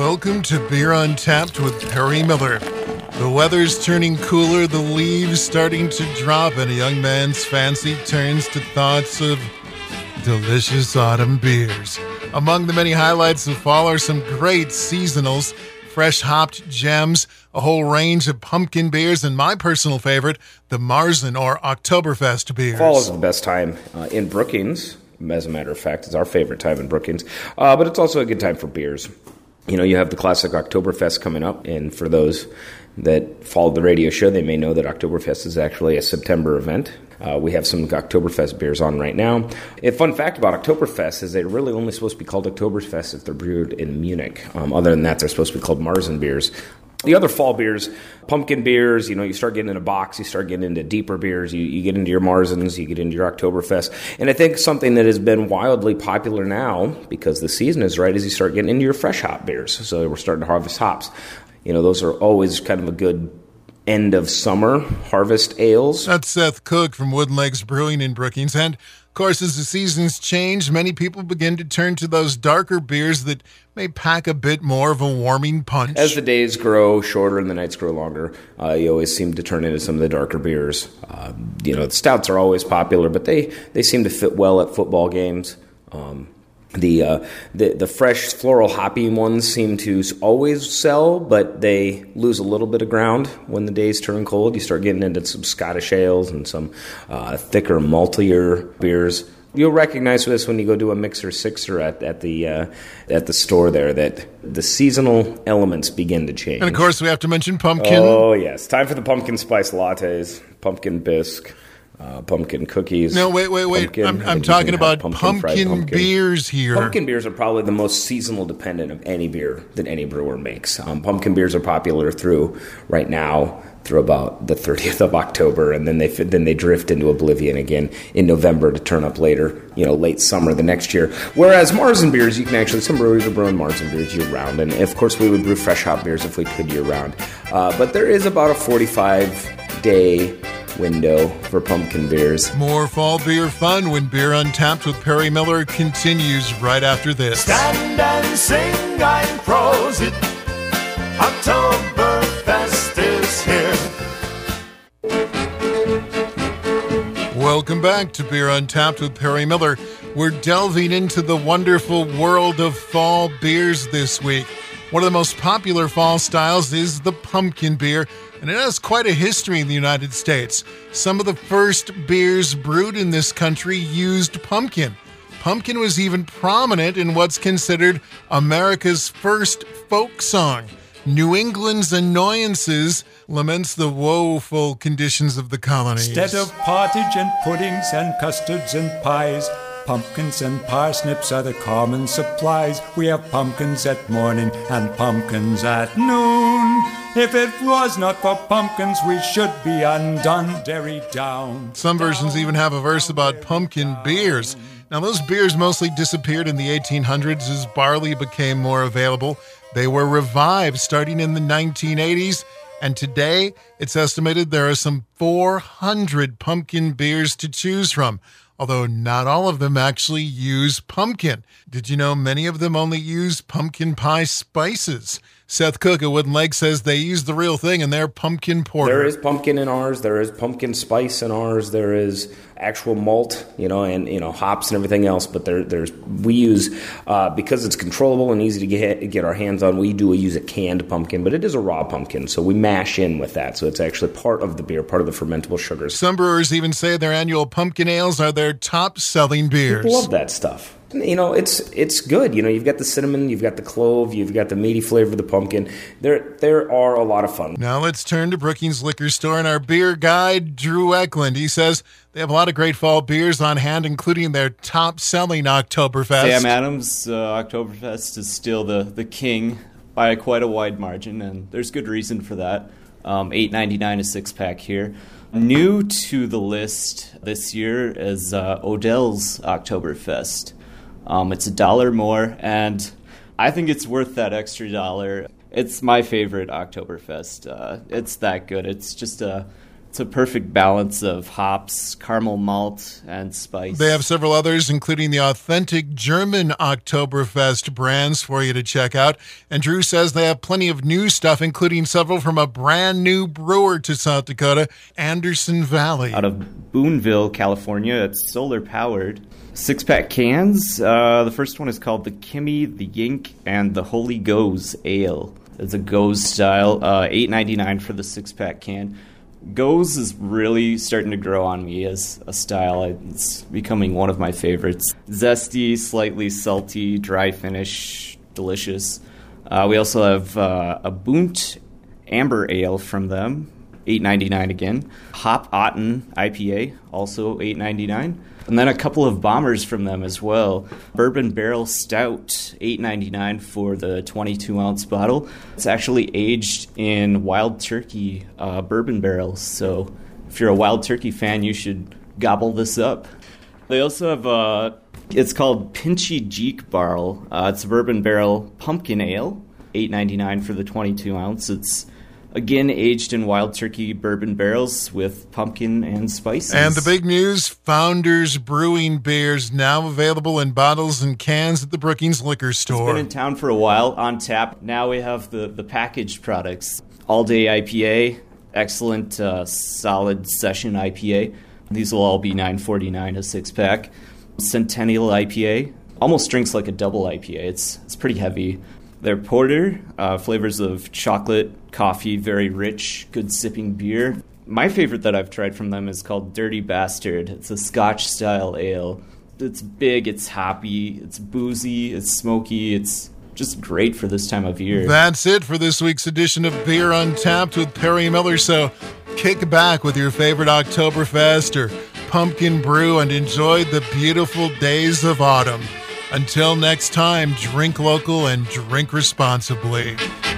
Welcome to Beer Untapped with Perry Miller. The weather's turning cooler, the leaves starting to drop, and a young man's fancy turns to thoughts of delicious autumn beers. Among the many highlights of fall are some great seasonals, fresh hopped gems, a whole range of pumpkin beers, and my personal favorite, the Marzen or Oktoberfest beers. Fall is the best time in Brookings. As a matter of fact, it's our favorite time in Brookings. But it's also a good time for beers. You know, you have the classic Oktoberfest coming up, and for those that followed the radio show, they may know that Oktoberfest is actually a September event. We have some Oktoberfest beers on right now. A fun fact about Oktoberfest is they're really only supposed to be called Oktoberfest if they're brewed in Munich. Other than that, they're supposed to be called Marzen beers. The other fall beers, pumpkin beers, you know, you start getting into box, you start getting into deeper beers, you get into your Marzens, you get into your Oktoberfest. And I think something that has been wildly popular now, because the season is right, is you start getting into your fresh hop beers. So we're starting to harvest hops. You know, those are always kind of a good end of summer harvest ales. That's Seth Cook from Wooden Legs Brewing in Brookings. And, of course, as the seasons change, many people begin to turn to those darker beers that may pack a bit more of a warming punch. As the days grow shorter and the nights grow longer, you always seem to turn into some of the darker beers. You know, the stouts are always popular, but they seem to fit well at football games. The fresh floral hoppy ones seem to always sell, but they lose a little bit of ground when the days turn cold. You start getting into some Scottish ales and some thicker, maltier beers. You'll recognize this when you go to a mixer sixer at the store there, that the seasonal elements begin to change. And of course, we have to mention pumpkin. Oh yes, time for the pumpkin spice lattes, pumpkin bisque. Pumpkin cookies. No, wait. I'm talking about pumpkin beers here. Pumpkin beers are probably the most seasonal dependent of any beer that any brewer makes. Pumpkin beers are popular through about the 30th of October, and then they drift into oblivion again in November to turn up later, late summer the next year. Whereas Marzen beers, some breweries are brewing Marzen beers year round, and of course we would brew fresh hop beers if we could year round. But there is about a 45-day window for pumpkin beers. More fall beer fun when Beer Untapped with Perry Miller continues right after this. Stand and sing, I'm Prosit. Oktoberfest is here. Welcome back to Beer Untapped with Perry Miller. We're delving into the wonderful world of fall beers this week. One of the most popular fall styles is the pumpkin beer, and it has quite a history in the United States. Some of the first beers brewed in this country used pumpkin. Pumpkin was even prominent in what's considered America's first folk song. New England's Annoyances laments the woeful conditions of the colonies. Instead of pottage and puddings and custards and pies, pumpkins and parsnips are the common supplies. We have pumpkins at morning and pumpkins at noon. If it was not for pumpkins, we should be undone, Derry down. Some versions even have a verse about pumpkin beers. Now, those beers mostly disappeared in the 1800s as barley became more available. They were revived starting in the 1980s, and today it's estimated there are some 400 pumpkin beers to choose from, although not all of them actually use pumpkin. Did you know many of them only use pumpkin pie spices? Seth Cook at Wooden Leg says they use the real thing in their pumpkin porter. There is pumpkin in ours. There is pumpkin spice in ours. There is actual malt, and hops and everything else. But we use, because it's controllable and easy to get our hands on, we use a canned pumpkin, but it is a raw pumpkin, so we mash in with that. So it's actually part of the beer, part of the fermentable sugars. Some brewers even say their annual pumpkin ales are their top-selling beers. People love that stuff. It's good. You've got the cinnamon, you've got the clove, you've got the meaty flavor of the pumpkin. There are a lot of fun. Now let's turn to Brookings Liquor Store and our beer guide, Drew Eklund. He says they have a lot of great fall beers on hand, including their top-selling Oktoberfest. Sam Adams Oktoberfest is still the king by quite a wide margin, and there's good reason for that. $8.99 a six-pack here. New to the list this year is Odell's Oktoberfest. It's $1 more, and I think it's worth that extra $1. It's my favorite Oktoberfest. It's that good. It's just a It's a perfect balance of hops, caramel malt, and spice. They have several others, including the authentic German Oktoberfest brands for you to check out. And Drew says they have plenty of new stuff, including several from a brand new brewer to South Dakota, Anderson Valley. Out of Boonville, California. It's solar powered. 6-pack cans. The first one is called the Kimmy, the Yink, and the Holy Goes Ale. It's a Goes style. $8.99 for the 6-pack can. Goes is really starting to grow on me as a style. It's becoming one of my favorites. Zesty, slightly salty, dry finish, delicious. We also have a Bunt Amber Ale from them, $8.99 again. Hop Otten IPA, also $8.99. And then a couple of bombers from them as well. Bourbon Barrel Stout, $8.99 for the 22-ounce bottle. It's actually aged in Wild Turkey bourbon barrels. So if you're a Wild Turkey fan, you should gobble this up. They also have, it's called Pinchy Jeek Barrel. It's a bourbon barrel pumpkin ale, $8.99 for the 22-ounce. It's again, aged in Wild Turkey bourbon barrels with pumpkin and spices. And the big news, Founders Brewing Beers now available in bottles and cans at the Brookings Liquor Store. It's been in town for a while, on tap. Now we have the packaged products. All Day IPA, excellent solid session IPA. These will all be $9.49 a 6-pack. Centennial IPA, almost drinks like a double IPA. It's pretty heavy. Their porter, flavors of chocolate, coffee, very rich, good sipping beer. My favorite that I've tried from them is called Dirty Bastard. It's a Scotch-style ale. It's big, it's hoppy, it's boozy, it's smoky, it's just great for this time of year. That's it for this week's edition of Beer Untapped with Perry Miller. So kick back with your favorite Oktoberfest or pumpkin brew and enjoy the beautiful days of autumn. Until next time, drink local and drink responsibly.